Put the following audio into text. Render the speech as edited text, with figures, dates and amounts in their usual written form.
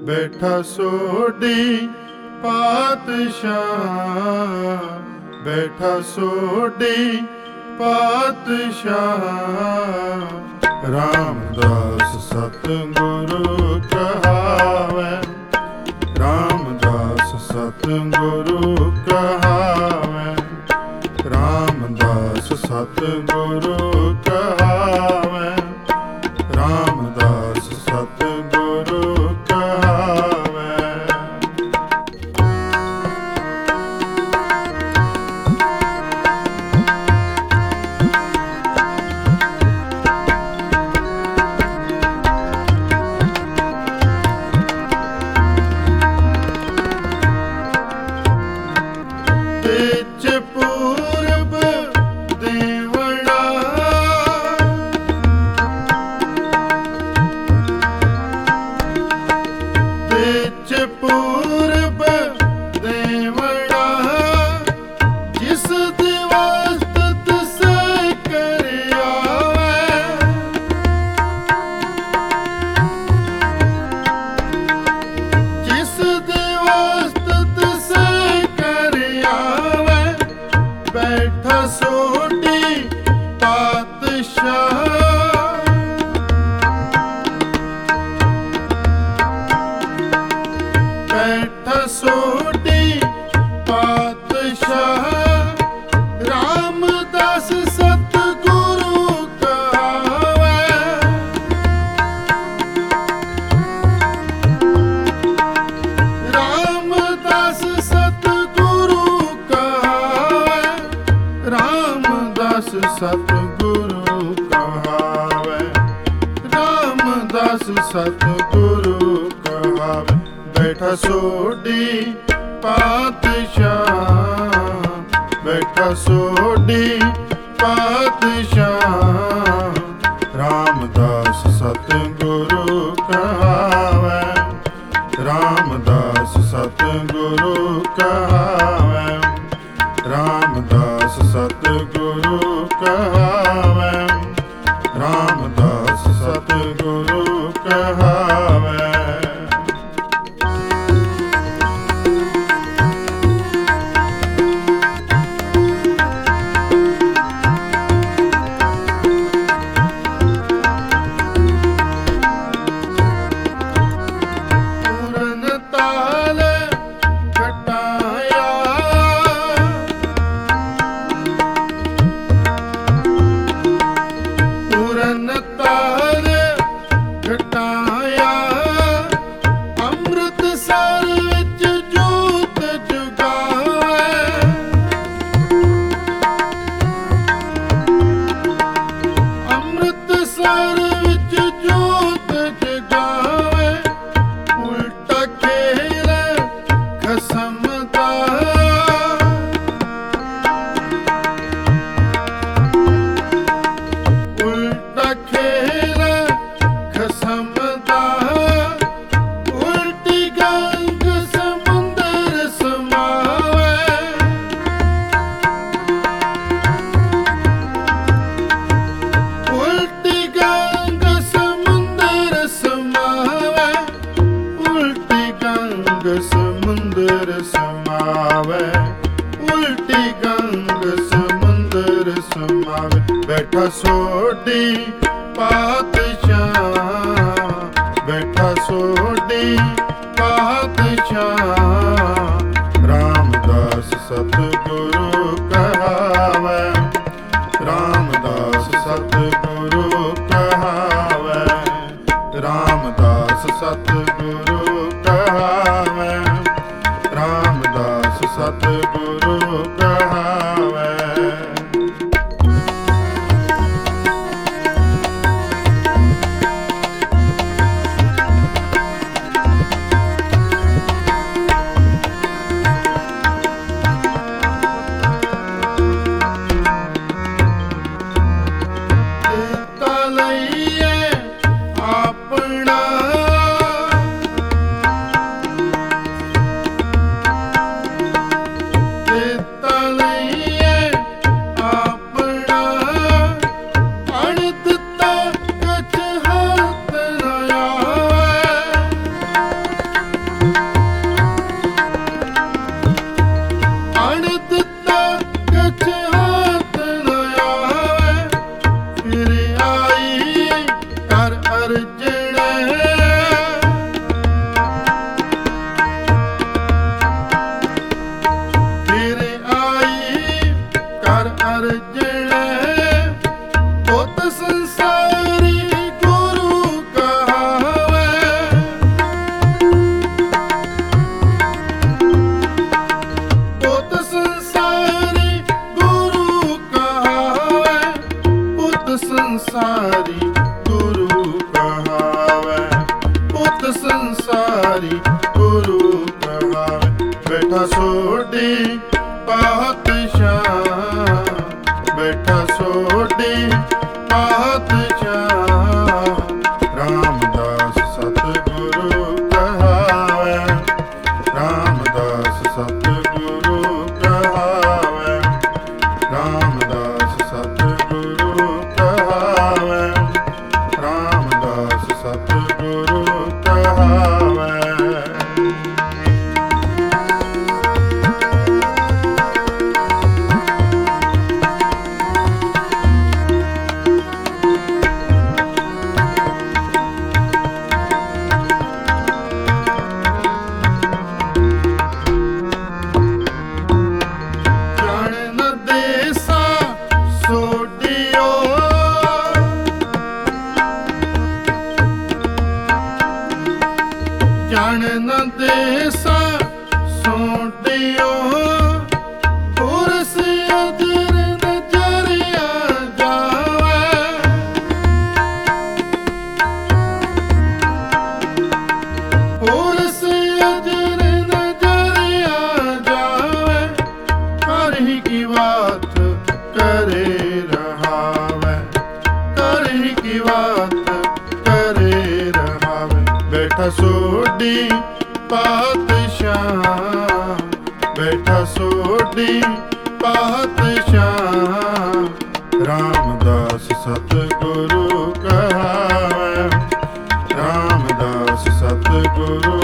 ਬੈਠਾ ਸੋਢੀ ਪਾਤਸ਼ਾਹ, ਬੈਠਾ ਸੋਢੀ ਪਾਤਸ਼ਾਹ। ਰਾਮਦਾਸ ਸਤਿਗੁਰੂ ਕਹਾਵੈ, ਰਾਮਦਾਸ ਸਤਿਗੁਰੂ ਕਹਾਵੈ, ਰਾਮਦਾਸ ਸਤਿਗੁਰੂ ਕਹਾਵੈ, ਰਾਮਦਾਸ ਸਤਿਗੁਰੂ ਕਹਾਵੈ। ਤੇਜ ਪੂਰਬ ਦੇਵੜਾ, ਤੇਜ ਪੂਰਬ ਦੇਵੜਾ, ਜਿਸ ਦਿਵਸ ਤਿਸੈ ਕਰ ਆਵੈ। ਜਿਸ ਦਿਵਸ ਤਿਸੈ ਕਰ ਆਵੈ, ਬੈਠਾ ਸੋਢੀ ਪਾਤਸ਼ਾਹ। ਬੈਠਾ ਸੋਢੀ ਪਾਤਸ਼ਾਹ। ਰਾਮਦਾਸ ਸਤਿਗੁਰੂ ਕਹਾਵੈ, ਰਾਮਦਾਸ ਸਤਿਗੁਰੂ ਕਹਾਵੈ, ਰਾਮਦਾਸ ਸਤਿਗੁਰੂ ਕਹਾਵੈ, ਰਾਮਦਾਸ ਸਤਿਗੁਰੂ ਕਹਾਵੈ। ਬੈਠਾ ਸੋਢੀ ਪਾਤਸ਼ਾਹ, ਬੈਠਾ ਸੋਢੀ ਪਾਤਸ਼ਾਹ। ਰਾਮਦਾਸ ਸਤਿਗੁਰੂ ਕਹਾਵੈ, ਰਾਮਦਾਸ ਸਤਿਗੁਰੂ ਕਹਾਵੈ, ਰਾਮਦਾਸ ਸਤਿਗੁਰੂ ਕਹਾਵੈ, ਰਾਮਦਾਸ ਸਤਿਗੁਰੂ ਕਹਾਵੈ। ਪੂਰਨ ਤਾਲ ਘਟਾਇਆ, ਪੂਰਨ ਤਾਲ ਘਟਾਇਆ। ਅੰਮ੍ਰਿਤਸਰ ਵਿੱਚ ਜੋਤ ਜਗਾਵੈ, ਅੰਮ੍ਰਿਤਸਰ ਵਿੱਚ ਜੋਤ ਜਗਾਵੈ। ਉਲਟਾ ਖੇਲ ਖਸਮ ਦਾ, ਉਲਟਾ ਖੇਲ ਖਸਮ ਦਾ। ਉਲਟੀ ਗੰਗ ਸਮੁੰਦਰ ਸਮਾਵੈ, ਉਲਟੀ ਗੰਗ ਸਮੁੰਦਰ ਸਮਾਵੈ, ਉਲਟੀ ਗੰਗ ਸਮੁੰਦਰ ਸਮਾਵੈ, ਉਲਟੀ ਗੰਗ ਸਮੁੰਦਰ ਸਮਾਵੈ। ਬੈਠਾ ਸੋਢੀ ਪਾਤਸ਼ਾਹ, ਬੈਠਾ ਸੋਢੀ ਪਾਤਸ਼ਾਹ। ਰਾਮਦਾਸ ਸਤਿਗੁਰੂ ਕਹਾਵੈ, ਰਾਮਦਾਸ ਸਤਿਗੁਰੂ ਕਹਾਵੈ, ਰਾਮਦਾਸ ਸਤਿਗੁਰੂ ਕਹਾਵੈ, ਰਾਮਦਾਸ ਸਤਿਗੁਰੂ ਕਹਾਵੈ। ਅਰਜਣੇ ਪੁੱਤ ਸੰਸਾਰੀ ਗੁਰੂ ਕਹਾਵੇ। ਪੁੱਤ ਸੰਸਾਰੀ ਗੁਰੂ ਕਹਾਵੇ, ਪੁੱਤ ਸੰਸਾਰੀ ਗੁਰੂ ਕਹਾਵੇ, ਪੁੱਤ ਸੰਸਾਰੀ ਗੁਰੂ ਕਹਾਵੇ। ਬੈਠਾ ਸੋਢੀ ਪਾਤਸ਼ਾਹ, ਬੈਠਾ ਸੋਢੀ ਪਾਤਸ਼ਾਹ, ਰਾਮਦਾਸ ਸਤਿਗੁਰੂ ਕਹਾਵੇ, ਰਾਮਦਾਸ ਸਤਿਗੁਰੂ ਕਹਾਵੇ, ਰਾਮਦਾਸ ਸਤਿਗੁਰੂ ਕਹਾਵੇ, ਰਾਮਦਾਸ ਸਤਿਗੁਰੂ ਕਹਾਵੇ। ਜਾਣ ਨ ਦੇਸਾ ਸੋਢਿਓ, ਪੁਰਸ ਅਦਰ ਨਜ਼ਰਿਆ ਜਾਵੇ। ਪੁਰਸ ਅਦਰ ਨਜ਼ਰਿਆ ਜਾਵੇ, ਕਰ ਹੀ ਕੀ ਬਾਤ ਕਰੇ ਰਹਾਵੇ, ਕਰ ਹੀ ਕੀ ਬਾਤ ਕਰੇ ਰਹਾਵੇ। ਬੈਠਾ ਸੋਢੀ ਪਾਤਸ਼ਾਹ, ਬੈਠਾ ਸੋਢੀ ਪਾਤਸ਼ਾਹ, ਰਾਮਦਾਸ ਸਤਿਗੁਰੂ ਕਹਾਵੇ, ਰਾਮਦਾਸ ਸਤਿਗੁਰੂ